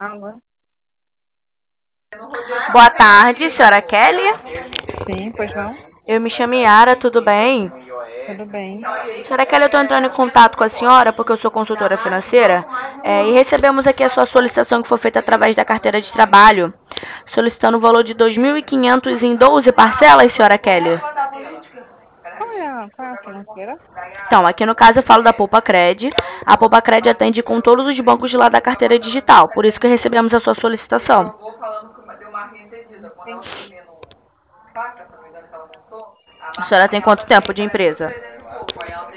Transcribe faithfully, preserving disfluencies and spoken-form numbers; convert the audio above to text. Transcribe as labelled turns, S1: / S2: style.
S1: Alô?
S2: Boa tarde, senhora Kelly.
S1: Sim, pois não?
S2: Eu me chamo Yara, tudo bem?
S1: Tudo bem.
S2: Senhora Kelly, eu estou entrando em contato com a senhora porque eu sou consultora financeira é, e recebemos aqui a sua solicitação que foi feita através da carteira de trabalho, solicitando o valor de dois mil e quinhentos em doze parcelas, senhora Kelly.
S1: Qual é a, qual é a financeira?
S2: Então, aqui no caso eu falo da Poupa Cred. A Poupa Cred atende com todos os bancos de lá da carteira digital, por isso que recebemos a sua solicitação.
S1: Entendi.
S2: A senhora tem quanto tempo de empresa?